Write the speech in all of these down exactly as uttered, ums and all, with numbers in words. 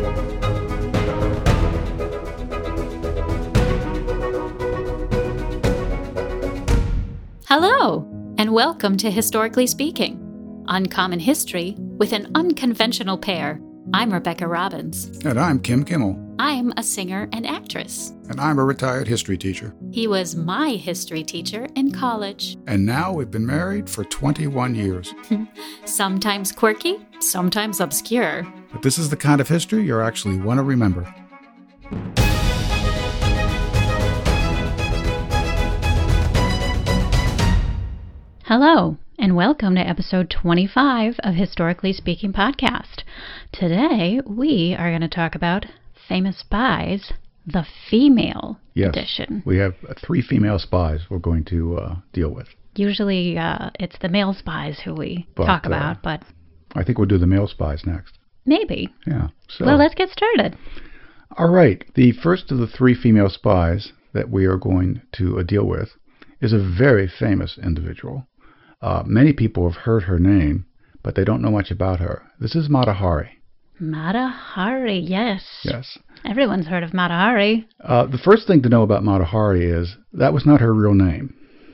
Hello, and welcome to Historically Speaking, Uncommon History with an Unconventional Pair. I'm Rebecca Robbins. And I'm Kim Kimmel. I'm a singer and actress. And I'm a retired history teacher. He was my history teacher in college. And now we've been married for twenty-one years. Sometimes quirky, sometimes obscure. But this is the kind of history you actually want to remember. Hello, and welcome to episode twenty-five of Historically Speaking Podcast. Today, we are going to talk about Famous Spies, the female yes, edition. We have three female spies we're going to uh, deal with. Usually, uh, it's the male spies who we but, talk about, uh, but... I think we'll do the male spies next. Maybe. Yeah. So. Well, let's get started. All right. The first of the three female spies that we are going to uh, deal with is a very famous individual. Uh, many people have heard her name, but they don't know much about her. This is Mata Hari. Mata Hari, yes. Yes. Everyone's heard of Mata Hari. Uh, the first thing to know about Mata Hari is that was not her real name.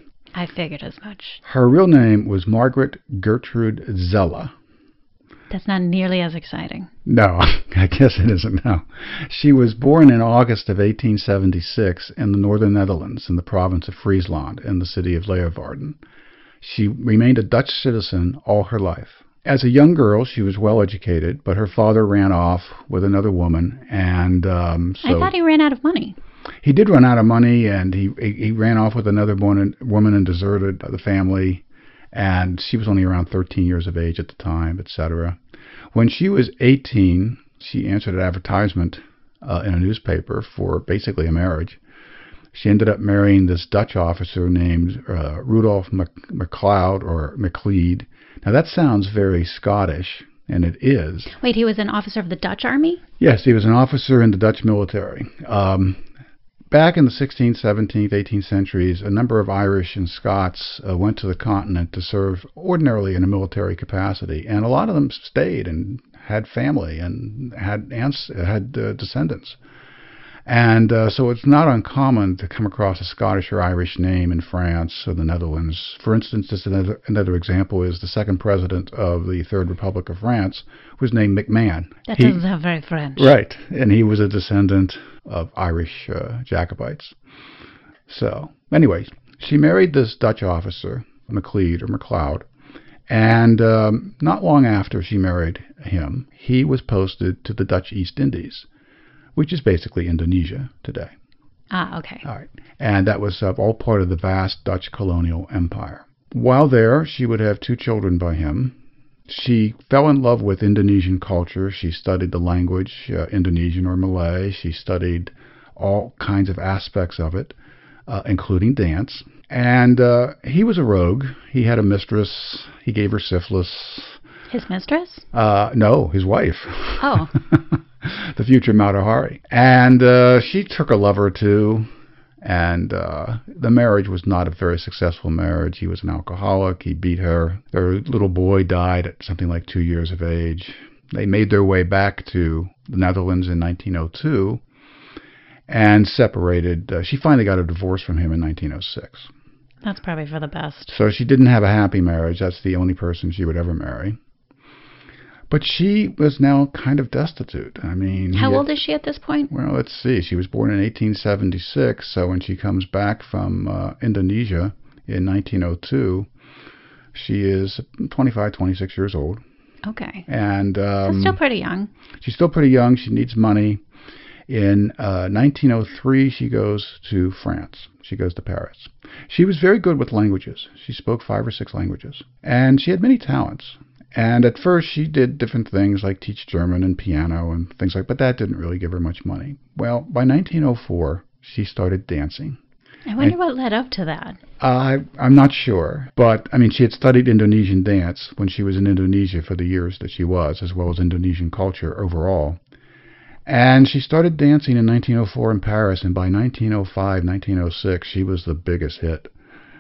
I figured as much. Her real name was Margaret Gertrude Zella. That's not nearly as exciting. No, I guess it isn't now. She was born in August of eighteen seventy-six in the northern Netherlands in the province of Friesland in the city of Leeuwarden. She remained a Dutch citizen all her life. As a young girl, she was well educated, but her father ran off with another woman, and um, so... I thought he ran out of money. He did run out of money, and he he, he ran off with another woman, woman and deserted the family, and she was only around thirteen years of age at the time, et cetera. When she was eighteen, she answered an advertisement uh, in a newspaper for basically a marriage. She ended up marrying this Dutch officer named uh, Rudolf MacLeod or MacLeod. Now that sounds very Scottish, and it is. Wait, he was an officer of the Dutch army? Yes, he was an officer in the Dutch military. Um, back in the sixteenth, seventeenth, eighteenth centuries, a number of Irish and Scots uh, went to the continent to serve ordinarily in a military capacity, and a lot of them stayed and had family and had aunts, had uh, descendants. And uh, so it's not uncommon to come across a Scottish or Irish name in France or the Netherlands. For instance, just another, another example is the second president of the Third Republic of France was named McMahon. That he, doesn't sound very French. Right, and he was a descendant of Irish uh, Jacobites. So, anyway, she married this Dutch officer, MacLeod or MacLeod, and um, not long after she married him, he was posted to the Dutch East Indies, which is basically Indonesia today. Ah, okay. All right. And that was uh, all part of the vast Dutch colonial empire. While there, she would have two children by him. She fell in love with Indonesian culture. She studied the language, uh, Indonesian or Malay. She studied all kinds of aspects of it, uh, including dance. And uh, he was a rogue. He had a mistress. He gave her syphilis. His mistress? Uh, no, his wife. Oh. The future Mata Hari. And uh, she took a lover or two, and uh, the marriage was not a very successful marriage. He was an alcoholic. He beat her. Their little boy died at something like two years of age. They made their way back to the Netherlands in nineteen oh two and separated. Uh, she finally got a divorce from him in nineteen oh six. That's probably for the best. So she didn't have a happy marriage. That's the only person she would ever marry. But she was now kind of destitute. I mean... How had, old is she at this point? Well, let's see. She was born in eighteen seventy-six, so when she comes back from uh, Indonesia in nineteen oh two, she is twenty-five, twenty-six years old. Okay. And... Um, so still pretty young. She's still pretty young. She needs money. In uh, nineteen oh three, she goes to France. She goes to Paris. She was very good with languages. She spoke five or six languages. And she had many talents. And at first she did different things like teach German and piano and things like that, but that didn't really give her much money. Well, by nineteen oh four, she started dancing. I wonder and, what led up to that. Uh, I'm not sure. But, I mean, she had studied Indonesian dance when she was in Indonesia for the years that she was, as well as Indonesian culture overall. And she started dancing in nineteen oh four in Paris, and by nineteen oh five, nineteen oh six, she was the biggest hit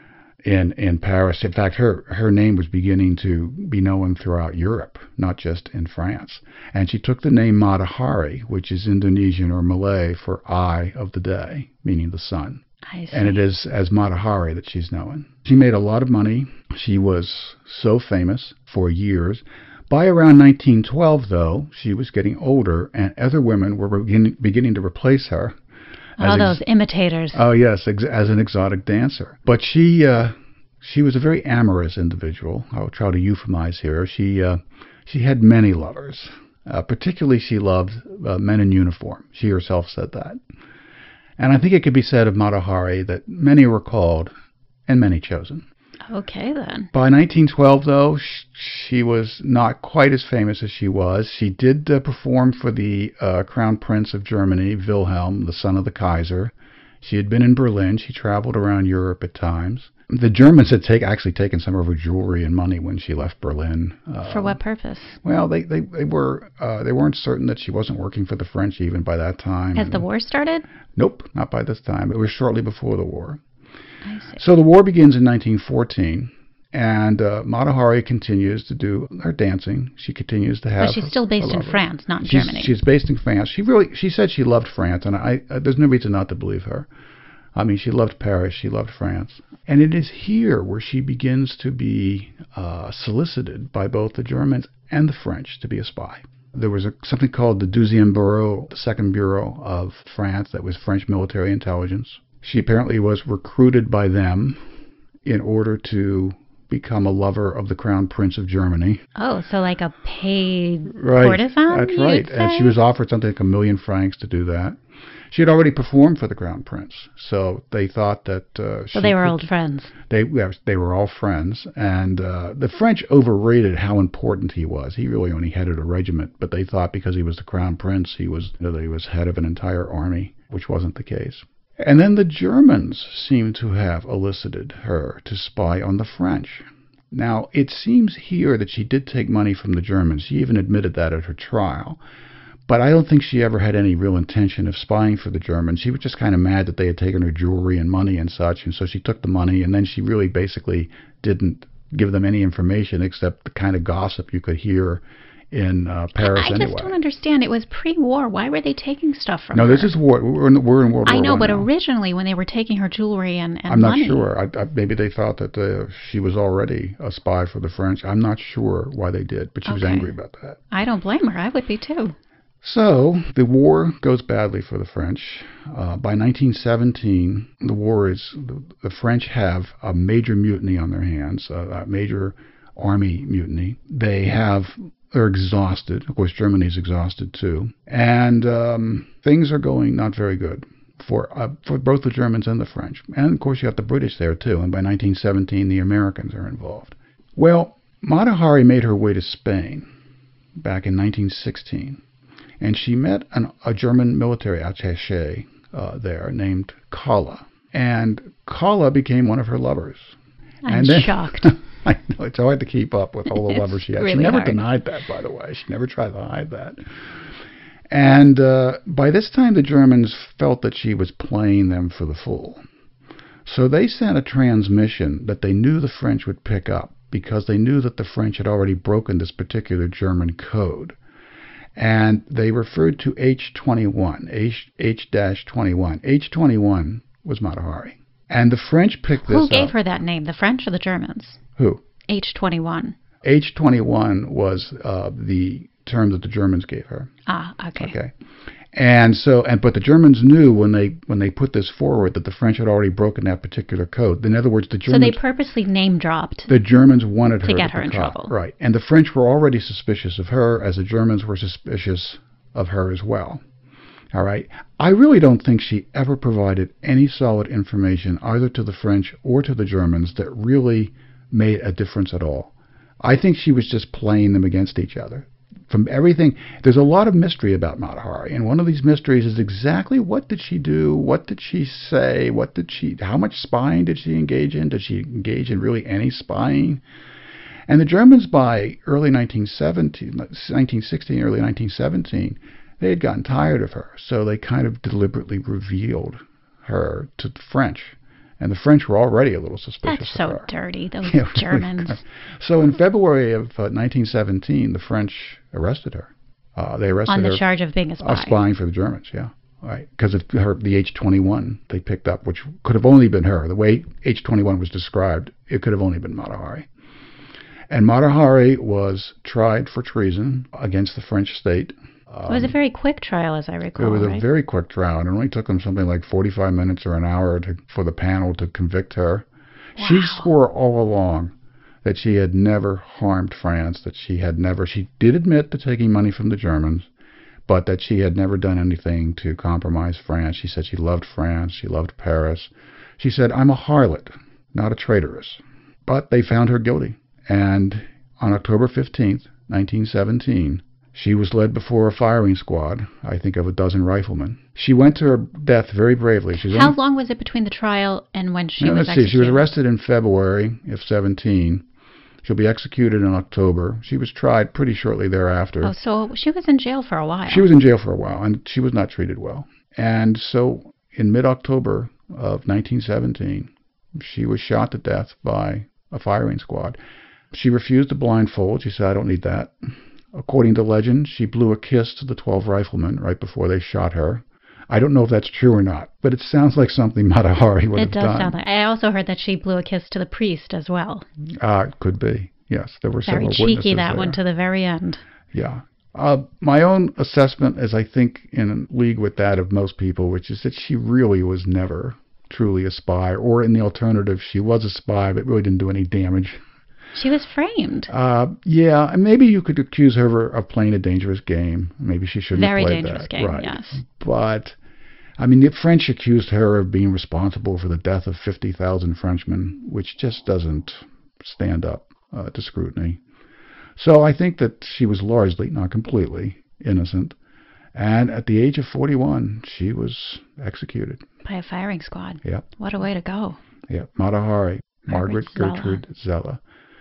in in Paris. In fact, her her name was beginning to be known throughout Europe, not just in France. And she took the name Mata Hari, which is Indonesian or Malay for Eye of the Day, meaning the sun. I see. And it is as Mata Hari that she's known. She made a lot of money. She was so famous for years. By around nineteen twelve, though, she was getting older, and other women were begin, beginning to replace her. All those ex- imitators. Oh, yes, ex- as an exotic dancer. But she uh, she was a very amorous individual. I'll try to euphemize here. She, uh, she had many lovers. Uh, particularly, she loved uh, men in uniform. She herself said that. And I think it could be said of Mata Hari that many were called and many chosen. Okay, then. By nineteen twelve, though, sh- she was not quite as famous as she was. She did uh, perform for the uh, Crown Prince of Germany, Wilhelm, the son of the Kaiser. She had been in Berlin. She traveled around Europe at times. The Germans had take, actually taken some of her jewelry and money when she left Berlin. Uh, for what purpose? Well, they they, they were uh, they weren't certain that she wasn't working for the French even by that time. Has the war started? Nope, not by this time. It was shortly before the war. I see. So the war begins in nineteen fourteen, and uh, Mata Hari continues to do her dancing. She continues to have. But she's still based in France, not in she's, Germany. She's based in France. She really, she said she loved France, and I, uh, there's no reason not to believe her. I mean, she loved Paris, she loved France, and it is here where she begins to be uh, solicited by both the Germans and the French to be a spy. There was a, something called the Deuxième Bureau, the Second Bureau of France, that was French military intelligence. She apparently was recruited by them in order to become a lover of the Crown Prince of Germany. Oh, so like a paid right. courtesan? That's right. And she was offered something like a million francs to do that. She had already performed for the Crown Prince, so they thought that... Uh, so they were could, old friends. They yeah, they were all friends, and uh, the French overrated how important he was. He really only headed a regiment, but they thought because he was the Crown Prince, he was, you know, he was head of an entire army, which wasn't the case. And then the Germans seem to have elicited her to spy on the French. Now, it seems here that she did take money from the Germans. She even admitted that at her trial. But I don't think she ever had any real intention of spying for the Germans. She was just kind of mad that they had taken her jewelry and money and such, and so she took the money, and then she really basically didn't give them any information except the kind of gossip you could hear in uh, Paris I anyway. I just don't understand. It was pre-war. Why were they taking stuff from no, her? No, this is war. We're in, we're in World War I know, One but now. Originally when they were taking her jewelry and, and I'm not money. sure. I, I, maybe they thought that uh, she was already a spy for the French. I'm not sure why they did, but she okay. was angry about that. I don't blame her. I would be too. So the war goes badly for the French. Uh, by nineteen seventeen, the war is the, the French have a major mutiny on their hands, a, a major army mutiny. They have they're exhausted. Of course, Germany's exhausted too, and um, things are going not very good for uh, for both the Germans and the French. And of course, you have the British there too. And by nineteen seventeen, the Americans are involved. Well, Mata Hari made her way to Spain back in nineteen sixteen. And she met an, a German military attaché uh, there named Kala. And Kala became one of her lovers. I'm and then, shocked. I know, it's hard to keep up with all the lovers she had. Really she never hard. denied that, by the way. She never tried to hide that. And uh, by this time, the Germans felt that she was playing them for the fool. So they sent a transmission that they knew the French would pick up because they knew that the French had already broken this particular German code. And they referred to H twenty-one, H twenty-one. H twenty-one was Mata Hari. And the French picked this up. Who gave her that name, the French or the Germans? Who? H twenty-one. H twenty-one was uh, the term that the Germans gave her. Ah, okay. Okay. And so, and but the Germans knew when they when they put this forward that the French had already broken that particular code. In other words, the Germans. So they purposely name dropped. The Germans wanted her to get to her in caught. trouble, right? And the French were already suspicious of her, as the Germans were suspicious of her as well. All right. I really don't think she ever provided any solid information either to the French or to the Germans that really made a difference at all. I think she was just playing them against each other. From everything, there's a lot of mystery about Mata Hari, and one of these mysteries is exactly what did she do, what did she say, what did she, how much spying did she engage in? Did she engage in really any spying? And the Germans, by early nineteen seventeen, nineteen sixteen, early nineteen seventeen, they had gotten tired of her, so they kind of deliberately revealed her to the French. And the French were already a little suspicious That's so of her. dirty, those Yeah, Germans. So in February of uh, nineteen seventeen, the French arrested her. Uh, they arrested On the her charge of being a spy. of spying for the Germans, yeah. Right, because of her, the H twenty-one they picked up, which could have only been her. The way H twenty-one was described, it could have only been Mata Hari. And Mata Hari was tried for treason against the French state. Um, it was a very quick trial, as I recall. It was right? a very quick trial. It only took them something like forty-five minutes or an hour to, for the panel to convict her. Wow. She swore all along that she had never harmed France, that she had never, she did admit to taking money from the Germans, but that she had never done anything to compromise France. She said she loved France, she loved Paris. She said, I'm a harlot, not a traitoress. But they found her guilty. And on October fifteenth, nineteen seventeen, she was led before a firing squad, I think of a dozen riflemen. She went to her death very bravely. She's How only, long was it between the trial and when she now, was let's see, executed? she was arrested in February of seventeen. She'll be executed in October. She was tried pretty shortly thereafter. Oh, so she was in jail for a while. She was in jail for a while, and she was not treated well. And so in mid-October of nineteen seventeen, she was shot to death by a firing squad. She refused a blindfold. She said, I don't need that. According to legend, she blew a kiss to the twelve riflemen right before they shot her. I don't know if that's true or not, but it sounds like something Mata Hari would It have does done. sound like. I also heard that she blew a kiss to the priest as well. Uh, it could be. Yes, there were Very several cheeky, witnesses that there. one to the very end. Yeah. Uh, my own assessment is, I think, in league with that of most people, which is that she really was never truly a spy, or in the alternative, she was a spy but really didn't do any damage. She was framed. Uh, yeah, and maybe you could accuse her of playing a dangerous game. Maybe she shouldn't Very have played dangerous that. game, right. yes. But, I mean, the French accused her of being responsible for the death of fifty thousand Frenchmen, which just doesn't stand up uh, to scrutiny. So I think that she was largely, not completely, innocent. And at the age of forty-one, she was executed. By a firing squad. Yep. What a way to go. Yep. Mata Hari, Margaret Zella. Gertrude Zella.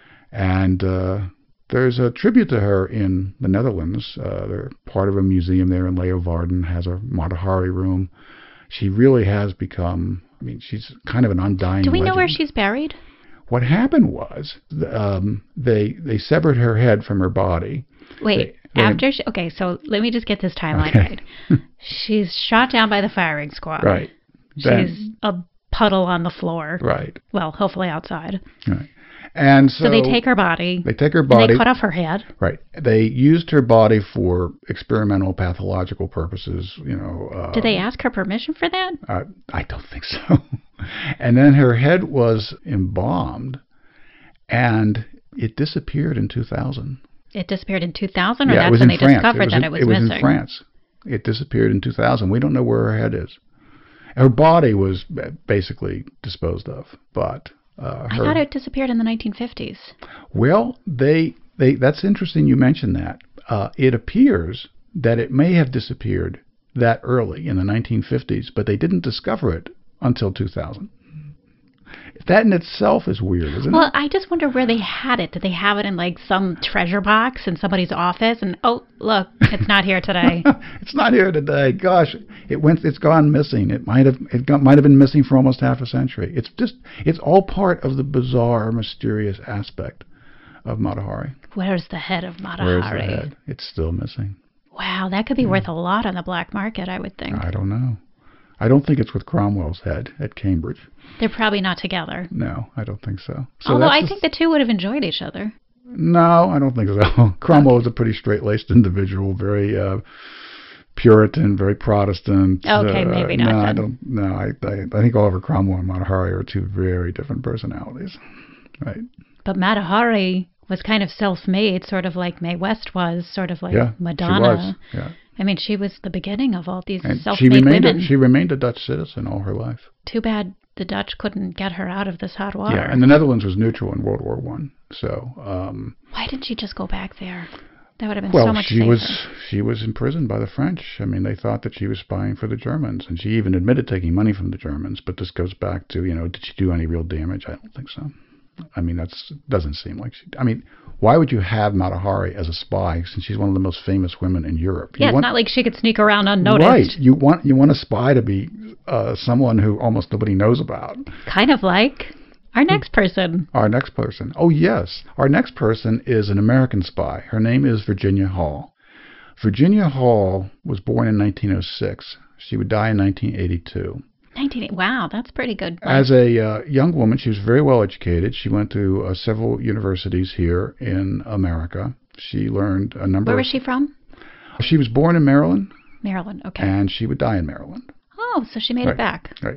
And uh, there's a tribute to her in the Netherlands. Uh, they're part of a museum there in Leeuwarden, has a Mata Hari room. She really has become, I mean, she's kind of an undying Do we know legend. where she's buried? What happened was um, they they severed her head from her body. Wait, They- they- after she... Okay, so let me just get this timeline Okay. right. She's shot down by the firing squad. Right. Then- She's a puddle on the floor. Right. Well, hopefully outside. Right. And so, So, they take her body. they take her And body. they cut off her head. Right. They used her body for experimental pathological purposes. You know. Uh, Did they ask her permission for that? Uh, I don't think so. And then her head was embalmed, and it disappeared in two thousand. It disappeared in two thousand, or Yeah, it that's was when in they France. discovered it was that in, it was it was missing? in France. It disappeared in two thousand. We don't know where her head is. Her body was basically disposed of, but uh, I her, thought it disappeared in the nineteen fifties. well, they they that's interesting you mentioned that. Uh, it appears that it may have disappeared that early in the nineteen fifties, but they didn't discover it until two thousand. That in itself is weird, isn't Well, it? I just wonder where they had it. Did they have it in like some treasure box in somebody's office? And oh, look, it's not here today. It's not here today. Gosh, it went. It's gone missing. It might have. It got, might have been missing for almost half a century. It's just. It's all part of the bizarre, mysterious aspect of Mata Hari. Where's the head of Mata Where's Hari? the head? It's still missing. Wow, that could be worth a lot on the black market, I would think. I don't know. I don't think it's with Cromwell's head at Cambridge. They're probably not together. No, I don't think so. so Although that's I the- think the two would have enjoyed each other. No, I don't think so. Cromwell was a pretty straight-laced individual, very uh, Puritan, very Protestant. Okay, uh, maybe not No, I then. don't. No, I, I, I think Oliver Cromwell and Mata Hari are two very different personalities. Right. But Mata Hari was kind of self-made, sort of like Mae West was, sort of like Yeah, Madonna. she was. Yeah. I mean, she was the beginning of all these And she self-made remained women. a, she remained a Dutch citizen all her life. Too bad the Dutch couldn't get her out of this hot water. Yeah, and the Netherlands was neutral in World War One. So, um, Why didn't she just go back there? That would have been well, so much she safer. was she was imprisoned by the French. I mean, they thought that she was spying for the Germans, and she even admitted taking money from the Germans. But this goes back to, you know, did she do any real damage? I don't think so. I mean, that's doesn't seem like she... I mean, why would you have Mata Hari as a spy since she's one of the most famous women in Europe? Yeah, you it's want, not like she could sneak around unnoticed. Right. You want, you want a spy to be uh, someone who almost nobody knows about. Kind of like our next person. Our next person. Oh, yes. Our next person is an American spy. Her name is Virginia Hall. Virginia Hall was born in nineteen oh six. She would die in nineteen eighty-two. nineteen Wow, that's pretty good. As a uh, young woman, she was very well educated. She went to uh, several universities here in America. She learned a number Where of... was she from? She was born in Maryland. Maryland, okay. And she would die in Maryland. Oh, so she made right. it back. Right.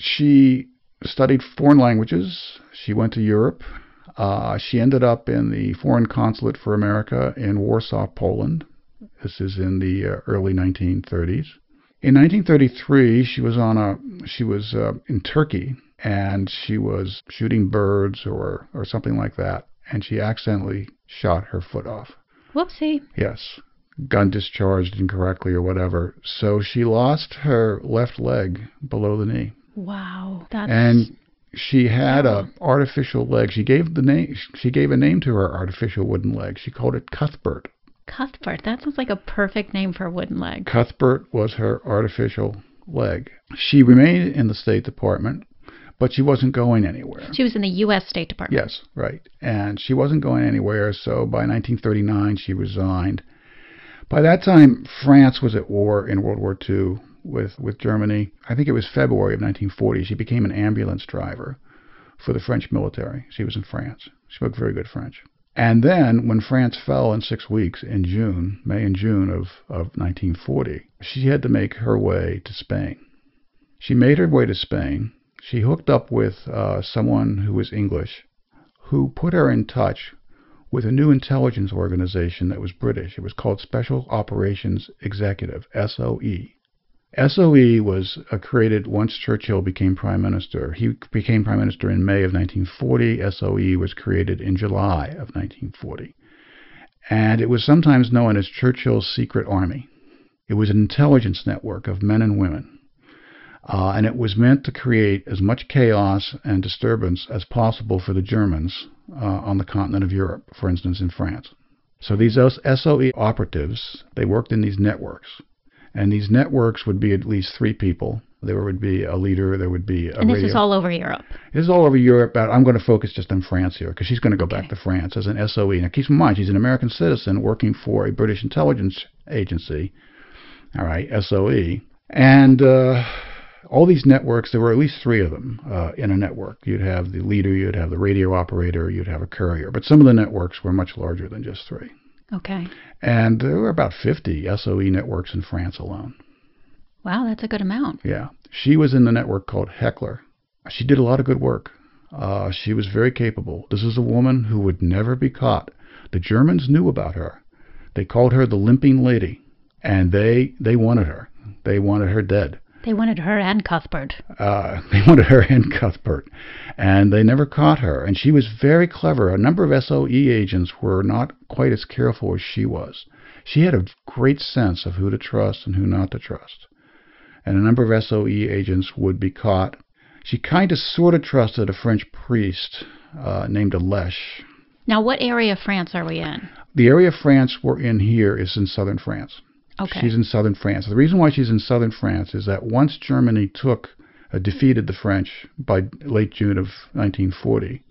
She studied foreign languages. She went to Europe. Uh, she ended up in the Foreign Consulate for America in Warsaw, Poland. This is in the uh, early nineteen thirties. In nineteen thirty-three, she was on a she was uh, in Turkey, and she was shooting birds or or something like that, and she accidentally shot her foot off. Whoopsie. Yes, gun discharged incorrectly or whatever. So she lost her left leg below the knee. Wow, that's and she had yeah. a artificial leg. She gave the name. She gave a name to her artificial wooden leg. She called it Cuthbert. Cuthbert. That sounds like a perfect name for a wooden leg. Cuthbert was her artificial leg. She remained in the State Department, but she wasn't going anywhere. She was in the U S State Department. Yes, right. And she wasn't going anywhere, so by nineteen thirty-nine, she resigned. By that time, France was at war in World War Two with, with Germany. I think it was February of nineteen forty. She became an ambulance driver for the French military. She was in France. She spoke very good French. And then, when France fell in six weeks in June, May and June of, of nineteen forty, she had to make her way to Spain. She made her way to Spain. She hooked up with uh, someone who was English, who put her in touch with a new intelligence organization that was British. It was called Special Operations Executive, S O E. S O E was uh, created once Churchill became Prime Minister. He became Prime Minister in May of nineteen forty. S O E was created in July of nineteen forty. And it was sometimes known as Churchill's Secret Army. It was an intelligence network of men and women. Uh, and it was meant to create as much chaos and disturbance as possible for the Germans uh, on the continent of Europe, for instance, in France. So these S O E operatives, they worked in these networks. And these networks would be at least three people. There would be a leader. There would be a And this radio. is all over Europe. This is all over Europe. But I'm going to focus just on France here because she's going to go Okay. back to France as an S O E. Now, keep in mind, she's an American citizen working for a British intelligence agency. All right, S O E. And uh, all these networks, there were at least three of them uh, in a network. You'd have the leader, you'd have the radio operator, you'd have a courier. But some of the networks were much larger than just three. Okay. And there were about fifty S O E networks in France alone. Wow, that's a good amount. Yeah. She was in the network called Heckler. She did a lot of good work. Uh, she was very capable. This is a woman who would never be caught. The Germans knew about her. They called her the Limping Lady, and they they wanted her. They wanted her dead. They wanted her and Cuthbert. Uh, they wanted her and Cuthbert, and they never caught her. And she was very clever. A number of S O E agents were not quite as careful as she was. She had a great sense of who to trust and who not to trust. And a number of S O E agents would be caught. She kind of sort of trusted a French priest uh, named Alesh. Now, what area of France are we in? The area of France we're in here is in southern France. Okay. She's in southern France. The reason why she's in southern France is that once Germany took, uh, defeated the French by late June of nineteen forty,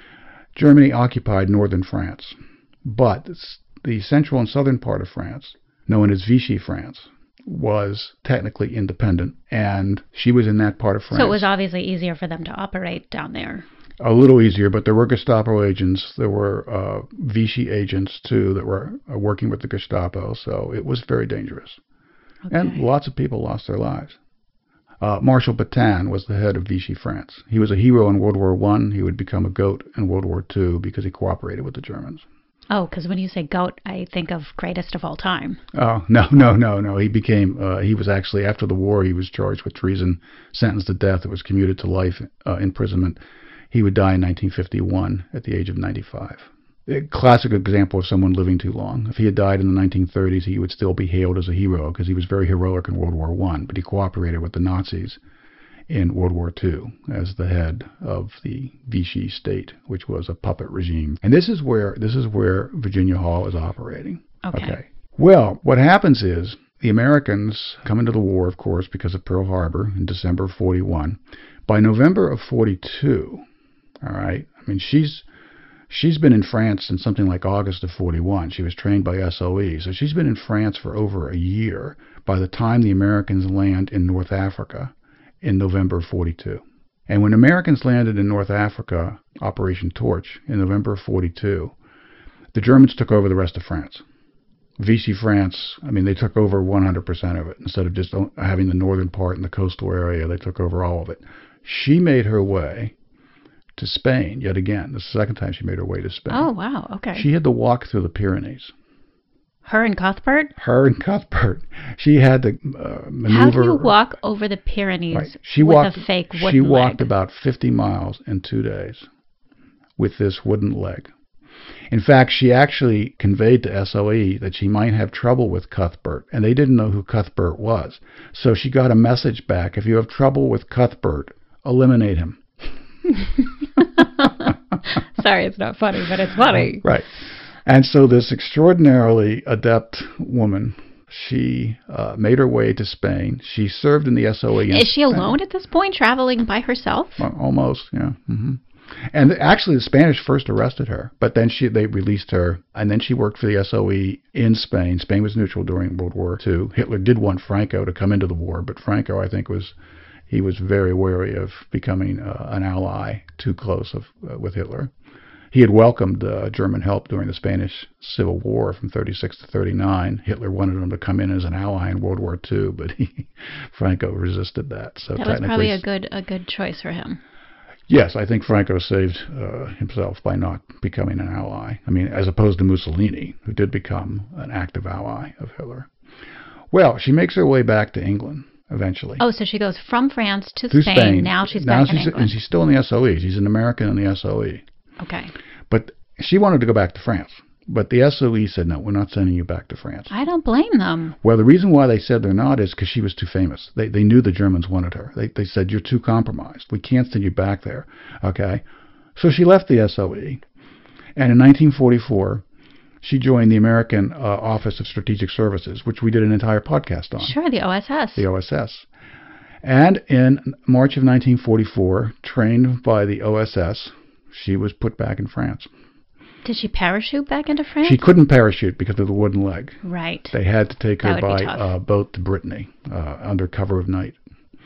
Germany occupied northern France. But the central and southern part of France, known as Vichy France, was technically independent, and she was in that part of France. So it was obviously easier for them to operate down there. A little easier, but there were Gestapo agents. There were uh, Vichy agents, too, that were uh, working with the Gestapo, so it was very dangerous. Okay. And lots of people lost their lives. Uh, Marshal Pétain was the head of Vichy France. He was a hero in World War One. He would become a goat in World War Two because he cooperated with the Germans. Oh, because when you say goat, I think of greatest of all time. Oh, no, no, no, no. He became, uh, he was actually, after the war, he was charged with treason, sentenced to death. It was commuted to life uh, imprisonment. He would die in nineteen fifty-one at the age of ninety-five. A classic example of someone living too long. If he had died in the nineteen thirties, he would still be hailed as a hero because he was very heroic in World War One, but he cooperated with the Nazis in World War Two as the head of the Vichy state, which was a puppet regime. And this is where this is where Virginia Hall is operating. Okay. okay. Well, what happens is the Americans come into the war, of course, because of Pearl Harbor in December of forty-one. By November of forty-two, all right, I mean, she's she's been in France since something like August of forty-one. She was trained by S O E, so she's been in France for over a year by the time the Americans land in North Africa in November of forty-two. And when Americans landed in North Africa, Operation Torch, in November of forty-two, the Germans took over the rest of France. Vichy France, I mean, they took over one hundred percent of it. Instead of just having the northern part and the coastal area, they took over all of it. She made her way to Spain, yet again. This is the second time she made her way to Spain. Oh, wow. Okay. She had to walk through the Pyrenees. Her and Cuthbert? Her and Cuthbert. She had to uh, maneuver. How do you walk over the Pyrenees right. she with walked, a fake wooden She leg? walked about fifty miles in two days with this wooden leg. In fact, she actually conveyed to S O E that she might have trouble with Cuthbert, and they didn't know who Cuthbert was. So she got a message back: if you have trouble with Cuthbert, eliminate him. Sorry, it's not funny, but it's funny. Right. And so this extraordinarily adept woman, she uh, made her way to Spain. She served in the S O E. Is she alone at this point, traveling by herself? Well, almost, yeah. Mm-hmm. And actually, the Spanish first arrested her, but then she they released her, and then she worked for the S O E in Spain. Spain was neutral during World War Two. Hitler did want Franco to come into the war, but Franco, I think, was he was very wary of becoming uh, an ally too close of, uh, with Hitler. He had welcomed uh, German help during the Spanish Civil War from thirty-six to thirty-nine. Hitler wanted him to come in as an ally in World War Two, but he, Franco resisted that. So that was probably a good a good choice for him. Yes, I think Franco saved uh, himself by not becoming an ally. I mean, as opposed to Mussolini, who did become an active ally of Hitler. Well, she makes her way back to England eventually. Oh, so she goes from France to Through Spain. Spain. Now she's now back she's, in England. And she's still in the S O E. She's an American in the S O E. Okay. But she wanted to go back to France. But the S O E said, no, we're not sending you back to France. I don't blame them. Well, the reason why they said they're not is because she was too famous. They they knew the Germans wanted her. They they said, you're too compromised. We can't send you back there. Okay? So she left the S O E. And in nineteen forty-four, she joined the American uh, Office of Strategic Services, which we did an entire podcast on. Sure, the O S S. The O S S. And in March of nineteen forty-four, trained by the O S S, she was put back in France. Did she parachute back into France? She couldn't parachute because of the wooden leg. Right. They had to take her That would be by tough. uh, boat to Brittany uh, under cover of night.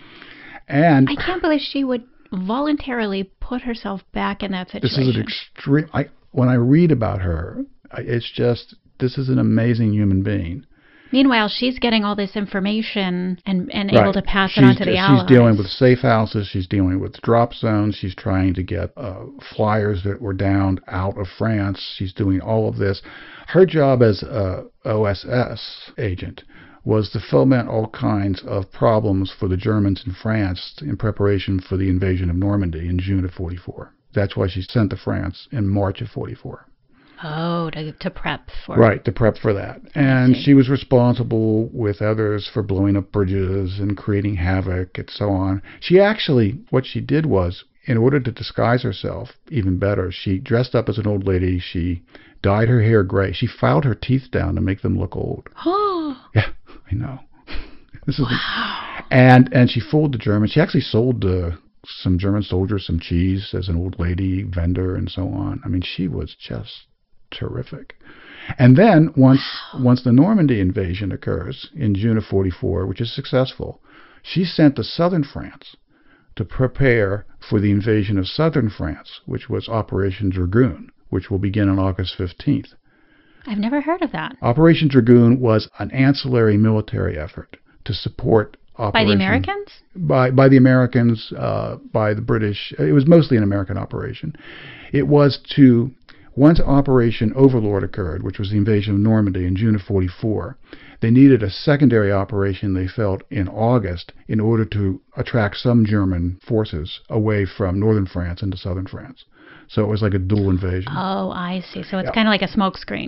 And I can't believe she would voluntarily put herself back in that situation. this is an extreme. I when I read about her, I, it's just this is an amazing human being. Meanwhile, she's getting all this information and, and Right. able to pass she's, it on to the she's allies. She's dealing with safe houses. She's dealing with drop zones. She's trying to get uh, flyers that were downed out of France. She's doing all of this. Her job as a O S S agent was to foment all kinds of problems for the Germans in France in preparation for the invasion of Normandy in June of forty-four. That's why she's sent to France in March of forty-four. Oh, to, to prep for Right, to prep for that. And she was responsible with others for blowing up bridges and creating havoc and so on. She actually, what she did was, in order to disguise herself even better, she dressed up as an old lady. She dyed her hair gray. She filed her teeth down to make them look old. Oh, Yeah, I know. This is wow. and and she fooled the Germans. She actually sold uh, some German soldiers some cheese as an old lady vendor and so on. I mean, she was just terrific. And then once once the Normandy invasion occurs in June of forty-four, which is successful, she's sent to southern France to prepare for the invasion of southern France, which was Operation Dragoon, which will begin on August fifteenth. I've never heard of that. Operation Dragoon was an ancillary military effort to support Operation... By the Americans? By, by the Americans, uh, by the British. It was mostly an American operation. It was to... Once Operation Overlord occurred, which was the invasion of Normandy in June of forty-four, they needed a secondary operation, they felt, in August in order to attract some German forces away from northern France into southern France. So it was like a dual invasion. Oh, I see. So it's Yeah. kind of like a smokescreen.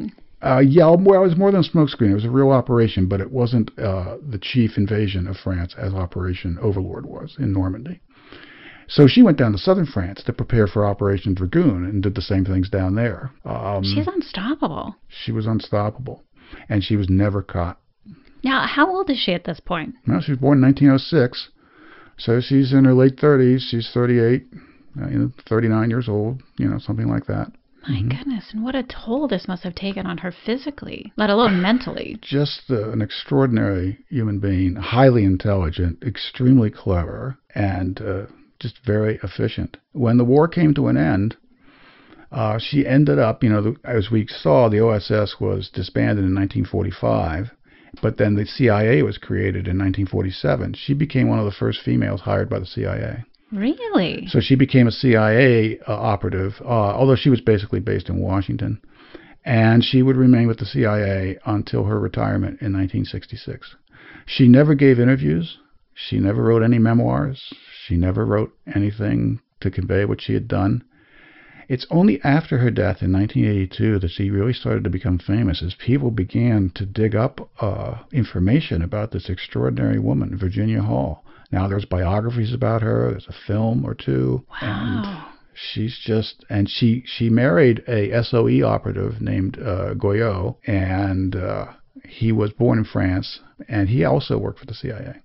Uh, yeah, well, it was more than a smokescreen. It was a real operation, but it wasn't uh, the chief invasion of France as Operation Overlord was in Normandy. So she went down to southern France to prepare for Operation Dragoon and did the same things down there. Um, She's unstoppable. She was unstoppable, and she was never caught. Now, how old is she at this point? Well, she was born in nineteen oh six, so she's in her late thirties. She's thirty-eight, uh, you know, thirty-nine years old, you know, something like that. My mm-hmm. goodness, and what a toll this must have taken on her physically, let alone mentally. Just uh, an extraordinary human being, highly intelligent, extremely clever, and uh, just very efficient. When the war came to an end, uh, she ended up, you know, the, as we saw, the O S S was disbanded in nineteen forty-five, but then the C I A was created in nineteen forty-seven. She became one of the first females hired by the C I A. Really? So she became a C I A uh, operative, uh, although she was basically based in Washington. And she would remain with the C I A until her retirement in nineteen sixty-six. She never gave interviews. She never wrote any memoirs. She never wrote anything to convey what she had done. It's only after her death in nineteen eighty-two that she really started to become famous as people began to dig up uh, information about this extraordinary woman, Virginia Hall. Now there's biographies about her. There's a film or two. Wow. And she's just, and she, she married a S O E operative named uh, Goyot, and uh, he was born in France, and he also worked for the C I A.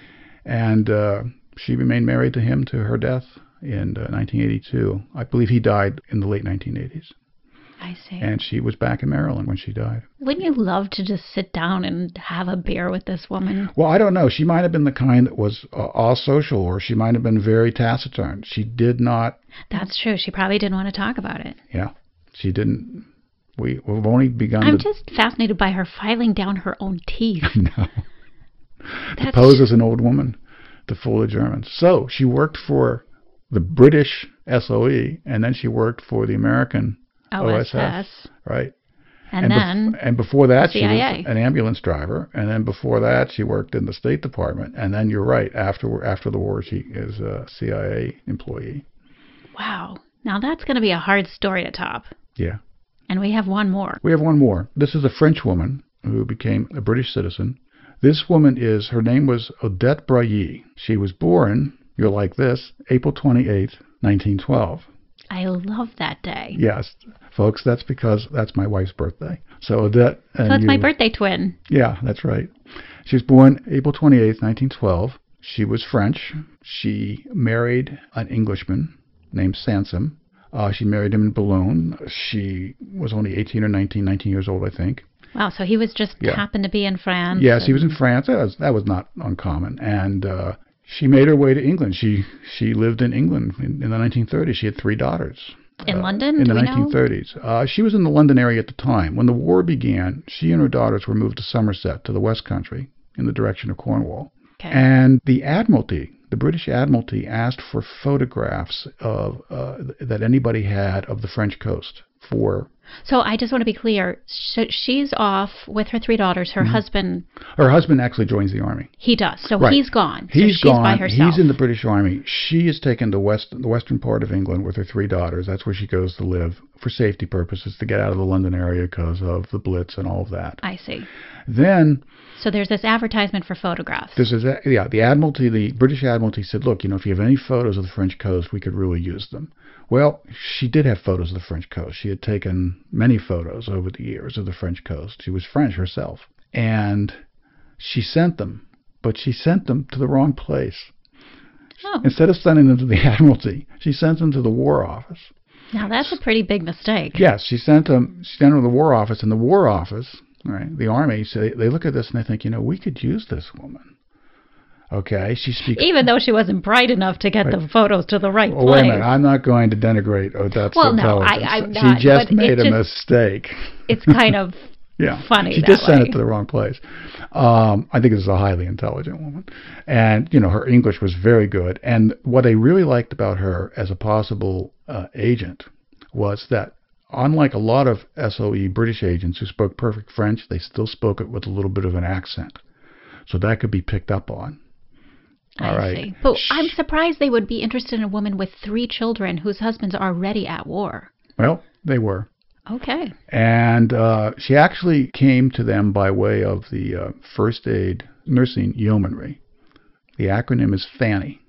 And uh, she remained married to him to her death in uh, nineteen eighty-two. I believe he died in the late nineteen eighties. I see. And she was back in Maryland when she died. Wouldn't you love to just sit down and have a beer with this woman? Well, I don't know. She might have been the kind that was uh, all social, or she might have been very taciturn. She did not. That's true. She probably didn't want to talk about it. Yeah, she didn't. We, we've only begun I'm to... just fascinated by her filing down her own teeth. No. That's... To pose as an old woman to fool the Germans. So she worked for the British S O E, and then she worked for the American O S S, right? And, and then bef- and before that, C she I A. was an ambulance driver, and then before that, she worked in the State Department, and then you're right. After after the war, she is a C I A employee. Wow! Now that's going to be a hard story to top. Yeah. And we have one more. We have one more. This is a French woman who became a British citizen. This woman is her name was Odette Brailly. She was born, you'll like this, April twenty-eighth, nineteen twelve. I love that day. Yes, folks, that's because that's my wife's birthday. So Odette and So it's you, my birthday twin. Yeah, that's right. She was born April twenty-eighth, nineteen twelve. She was French. She married an Englishman named Sansom. Uh, she married him in Boulogne. She was only eighteen or nineteen, nineteen years old, I think. Wow, so he was just Yeah. happened to be in France. Yes, and... he was in France. That was, that was not uncommon. And uh, she made her way to England. She she lived in England in, in the nineteen thirties. She had three daughters. In uh, London? In Do the we nineteen thirties. Uh, she was in the London area at the time. When the war began, she and her daughters were moved to Somerset, to the West Country, in the direction of Cornwall. Okay. And the Admiralty, the British Admiralty, asked for photographs of uh, that anybody had of the French coast for... So I just want to be clear. So she's off with her three daughters. Her Mm-hmm. husband... Her husband actually joins the army. He does. So Right. he's gone. He's so she's gone. by herself. He's in the British Army. She is taken to west, the western part of England with her three daughters. That's where she goes to live for safety purposes, to get out of the London area because of the Blitz and all of that. I see. Then So there's this advertisement for photographs. this is a- yeah, the Admiralty, the British Admiralty said, look, you know, if you have any photos of the French coast, we could really use them. Well, she did have photos of the French coast. She had taken many photos over the years of the French coast. She was French herself. And she sent them, but she sent them to the wrong place. Oh, Instead of sending them to the Admiralty, she sent them to the War Office. now that's a pretty big mistake. Yes, she sent them, she sent them to the War Office, and the War Office, right, the Army, so they, they look at this and they think, you know, we could use this woman. Okay, she speaks... Even though she wasn't bright enough to get Right. the photos to the right Well, place. wait a minute, I'm not going to denigrate Odette's Well, no, I- intelligence. I'm not, she just but made it a just- mistake. It's kind of Yeah, funny she that just sent way. it to the wrong place. Um, I think this is a highly intelligent woman, and you know her English was very good. And what I really liked about her as a possible uh, agent was that, unlike a lot of S O E British agents who spoke perfect French, they still spoke it with a little bit of an accent, so that could be picked up on. All I right. see. But I'm surprised they would be interested in a woman with three children whose husbands are already at war. Well, they were. Okay. And uh, she actually came to them by way of the uh, First Aid Nursing Yeomanry. The acronym is FANNY.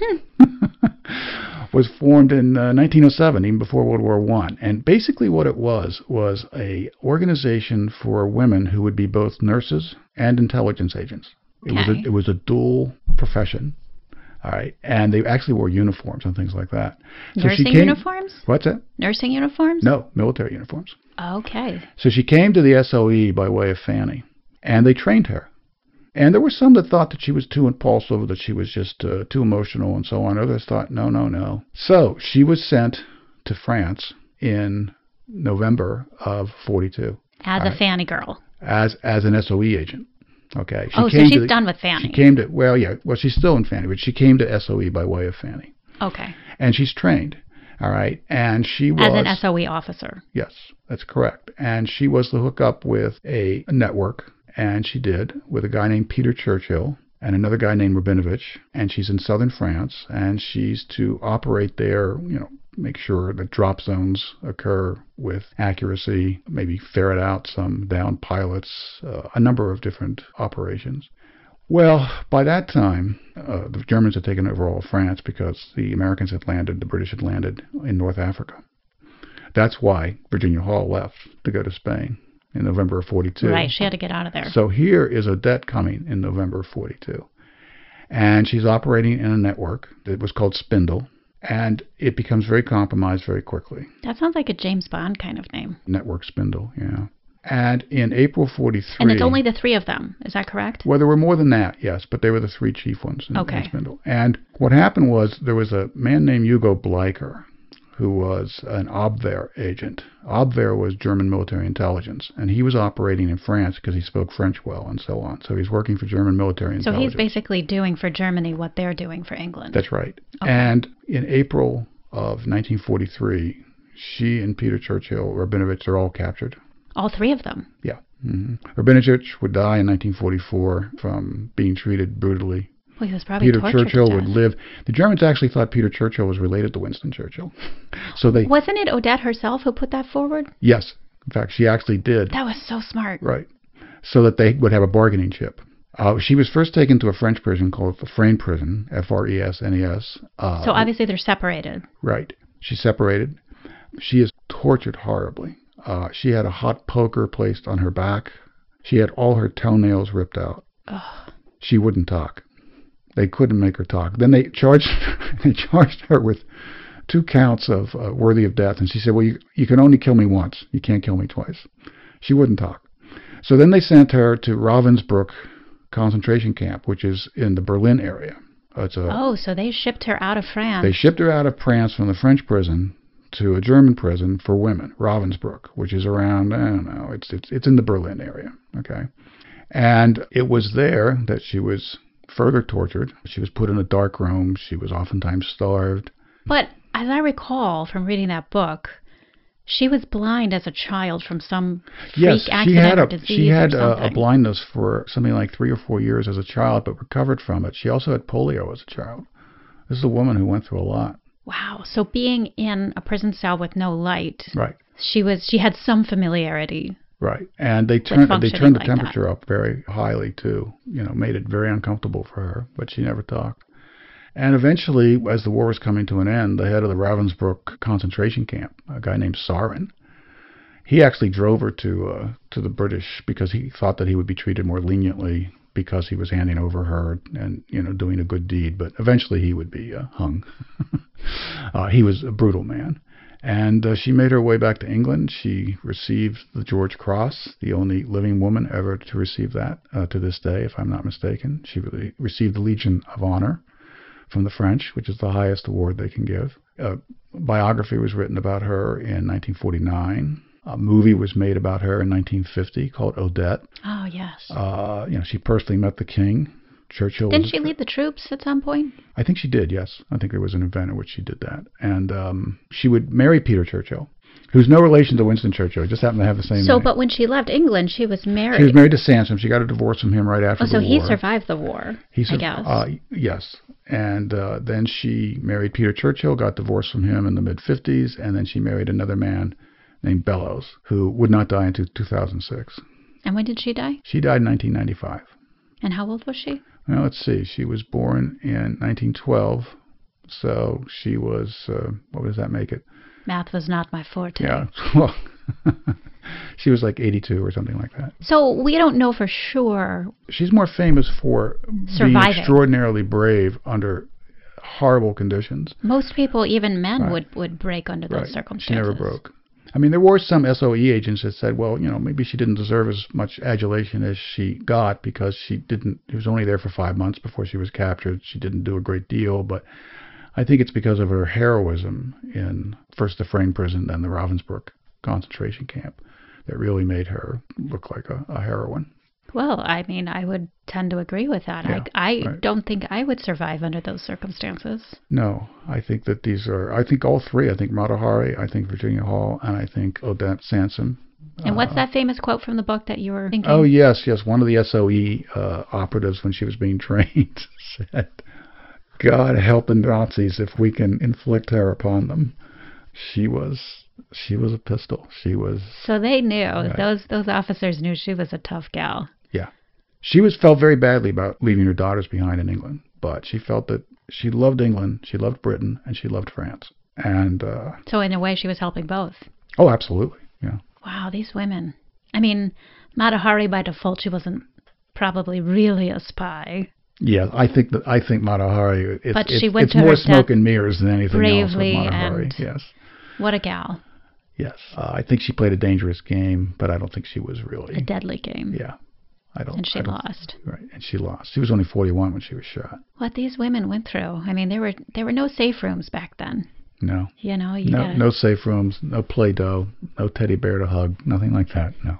Was formed in uh, nineteen oh seven, even before World War One. And basically what it was was a organization for women who would be both nurses and intelligence agents. It Okay. was a, it was a dual profession. All right. And they actually wore uniforms and things like that. So Nursing she came, uniforms? What's that? Nursing uniforms? No, military uniforms. Okay. So she came to the S O E by way of Fanny, and they trained her. And there were some that thought that she was too impulsive, that she was just uh, too emotional and so on. Others thought, no, no, no. So she was sent to France in November of forty-two. As All a right. Fanny girl. As as an S O E agent. Okay. She Oh, so came she's to the, done with Fanny. She came to, well, yeah, well, she's still in Fanny, but she came to S O E by way of Fanny. Okay. And she's trained. All right. And she was. As an S O E officer. Yes, that's correct. And she was to hook up with a network, and she did, with a guy named Peter Churchill and another guy named Rabinovich, and she's in southern France, and she's to operate there, you know, make sure that drop zones occur with accuracy, maybe ferret out some downed pilots, uh, a number of different operations. Well, by that time, uh, the Germans had taken over all of France because the Americans had landed, the British had landed in North Africa. That's why Virginia Hall left to go to Spain in November of forty-two. Right, she had to get out of there. So here is Odette coming in November of forty-two. And she's operating in a network that was called Spindle. And it becomes very compromised very quickly. That sounds like a James Bond kind of name. Network Spindle, yeah. And in April forty-three... And it's only the three of them, is that correct? Well, there were more than that, yes, but they were the three chief ones in, Okay. in Spindle. And what happened was there was a man named Hugo Bleicher, who was an Abwehr agent. Abwehr was German military intelligence, and he was operating in France because he spoke French well and so on. So he's working for German military So intelligence. he's basically doing for Germany what they're doing for England. That's right. Okay. And in April of nineteen forty-three, she and Peter Churchill, Rabinovich, are all captured. All three of them. Yeah. Mm-hmm. Rabinovich would die in nineteen forty-four from being treated brutally. Well, he was probably Peter tortured Churchill to would death. live. The Germans actually thought Peter Churchill was related to Winston Churchill. So they, Wasn't it Odette herself who put that forward? yes, in fact, she actually did. That was so smart. Right. So that they would have a bargaining chip. Uh, she was first taken to a French prison called the Freynes prison, F R E S N E S. Uh, So obviously they're separated. Right. She's separated. She is tortured horribly. Uh, she had a hot poker placed on her back. She had all her toenails ripped out. Ugh. She wouldn't talk. They couldn't make her talk. Then they charged they charged her with two counts of uh, worthy of death, and she said, well, you, you can only kill me once. You can't kill me twice. She wouldn't talk. So then they sent her to Ravensbrück concentration camp, which is in the Berlin area. Uh, it's a, Oh, so they shipped her out of France. They shipped her out of France from the French prison to a German prison for women, Ravensbrück, which is around, I don't know, it's it's it's in the Berlin area, okay? And it was there that she was further tortured. She was put in a dark room. She was oftentimes starved. But as I recall from reading that book, she was blind as a child from some freak Yes, she accident had or a disease she had or a, something. a blindness for something like three or four years as a child, but recovered from it. She also had polio as a child. This is a woman who went through a lot. Wow. So being in a prison cell with no light, Right. she was she had some familiarity. Right, and they turned they functioning turned the like that. temperature up very highly too. You know, made it very uncomfortable for her, but she never talked. And eventually, as the war was coming to an end, the head of the Ravensbrück concentration camp, a guy named Sarin, he actually drove her to uh, to the British because he thought that he would be treated more leniently because he was handing over her and, you know, doing a good deed. But eventually, he would be uh, hung. uh, he was a brutal man. And uh, she made her way back to England. She received the George Cross, the only living woman ever to receive that uh, to this day, if I'm not mistaken. She really received the Legion of Honor from the French, which is the highest award they can give. A biography was written about her in nineteen forty-nine. A movie was made about her in nineteen fifty called Odette. Oh, yes. Uh, you know, she personally met the king. Churchill. Didn't was, she lead the troops at some point? I think she did, yes. I think there was an event in which she did that. And um, she would marry Peter Churchill, who's no relation to Winston Churchill. He just happened to have the same So, name. but when she left England, she was married. She was married to Sansom. She got a divorce from him right after oh, the so war. he survived the war, He I sur- guess. Uh, yes. And uh, then she married Peter Churchill, got divorced from him in the mid-fifties, and then she married another man named Bellows, who would not die until two thousand six. And when did she die? She died in nineteen ninety-five. And how old was she? Well, let's see. She was born in nineteen twelve, so she was, uh, what does that make it? Math was not my forte. Yeah, well, she was like eighty-two or something like that. So we don't know for sure. She's more famous for Surviving. being extraordinarily brave under horrible conditions. Most people, even men, Right. would, would break under those Right. circumstances. She never broke. I mean, there were some S O E agents that said, well, you know, maybe she didn't deserve as much adulation as she got because she didn't, she was only there for five months before she was captured. She didn't do a great deal, but I think it's because of her heroism in first the Frayne prison, then the Ravensbrück concentration camp that really made her look like a, a heroine. Well, I mean, I would tend to agree with that. Yeah, I, I right. don't think I would survive under those circumstances. No, I think that these are, I think all three. I think Mata Hari, I think Virginia Hall, and I think Odette Sansom. And what's Uh, that famous quote from the book that you were thinking? Oh, yes, yes. One of the S O E uh, operatives, when she was being trained, said, God help the Nazis if we can inflict terror upon them. She was she was a pistol. She was... So they knew. Right. Those those officers knew she was a tough gal. Yeah. She was felt very badly about leaving her daughters behind in England, but she felt that she loved England, she loved Britain, and she loved France. And... Uh, So in a way, she was helping both. oh, absolutely, yeah. Wow, these women. I mean, Mata Hari by default, she wasn't probably really a spy. Yeah, I think that I think Mata Hari. It's, But it's, she went it's to more her smoke death and mirrors than anything else with bravely Mata Hari. and- Yes, What a gal. yes. Uh, I think she played a dangerous game, but I don't think she was really. A deadly game. Yeah, I don't. And she I don't- lost. Right, and she lost. She was only forty-one when she was shot. What these women went through. I mean, there were there were no safe rooms back then. No, You know, you no, gotta, no safe rooms, no Play-Doh, no teddy bear to hug, nothing like that. No,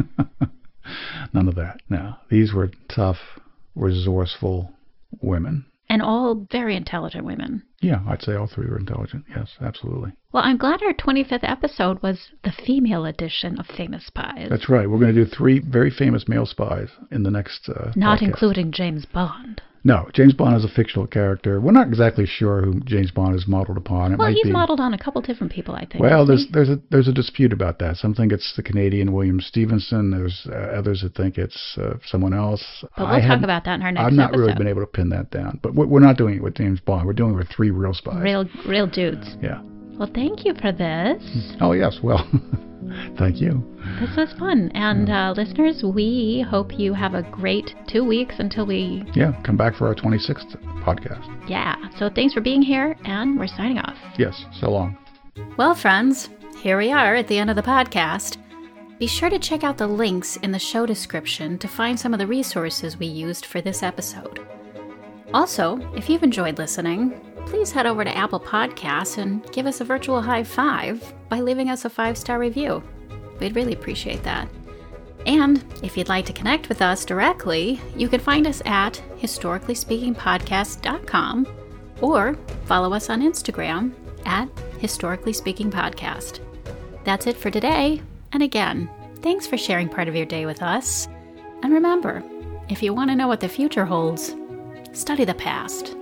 none of that. No, these were tough, resourceful women. and all very intelligent women. Yeah, I'd say all three were intelligent. Yes, absolutely. Well, I'm glad our twenty-fifth episode was the female edition of Famous Spies. That's right. We're going to do three very famous male spies in the next uh, Not podcast. including James Bond. No, James Bond is a fictional character. We're not exactly sure who James Bond is modeled upon. It Well, might he's be, modeled on a couple different people, I think. Well, isn't there's he? there's a there's a dispute about that. Some think it's the Canadian William Stevenson. There's uh, others that think it's uh, someone else. But I we'll talk haven't- about that in our next I've not episode. really been able to pin that down. But we're, we're not doing it with James Bond. We're doing it with three real spies. Real, real dudes. Yeah. Well, thank you for this. Oh yes. Well, thank you. This was fun. And uh, listeners, we hope you have a great two weeks until we, Yeah. Come back for our twenty-sixth podcast. yeah. So thanks for being here, and we're signing off. Yes. So long. Well, friends, here we are at the end of the podcast. Be sure to check out the links in the show description to find some of the resources we used for this episode. Also, if you've enjoyed listening, please head over to Apple Podcasts and give us a virtual high five by leaving us a five-star review. We'd really appreciate that. And if you'd like to connect with us directly, you can find us at historically speaking podcast dot com or follow us on Instagram at historically speaking podcast. That's it for today. And again, thanks for sharing part of your day with us. And remember, if you want to know what the future holds, study the past.